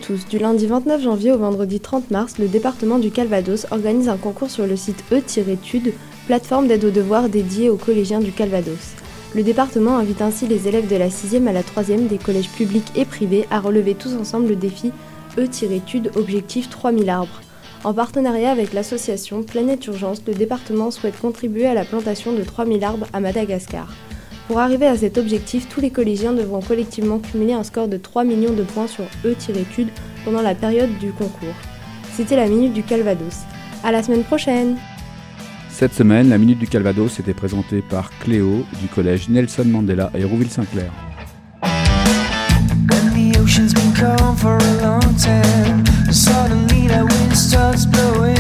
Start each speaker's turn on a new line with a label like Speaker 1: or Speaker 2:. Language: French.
Speaker 1: tous, du lundi 29 janvier au vendredi 30 mars, le département du Calvados organise un concours sur le site e-tude, plateforme d'aide aux devoirs dédiée aux collégiens du Calvados. Le département invite ainsi les élèves de la 6e à la 3e des collèges publics et privés à relever tous ensemble le défi e-tude objectif 3000 arbres. En partenariat avec l'association Planète Urgence, le département souhaite contribuer à la plantation de 3000 arbres à Madagascar. Pour arriver à cet objectif, tous les collégiens devront collectivement cumuler un score de 3 millions de points sur e-tude pendant la période du concours. C'était la Minute du Calvados. À la semaine prochaine!
Speaker 2: Cette semaine, la Minute du Calvados était présentée par Cléo du collège Nelson Mandela à Hérouville-Saint-Clair. Suddenly the wind starts blowing.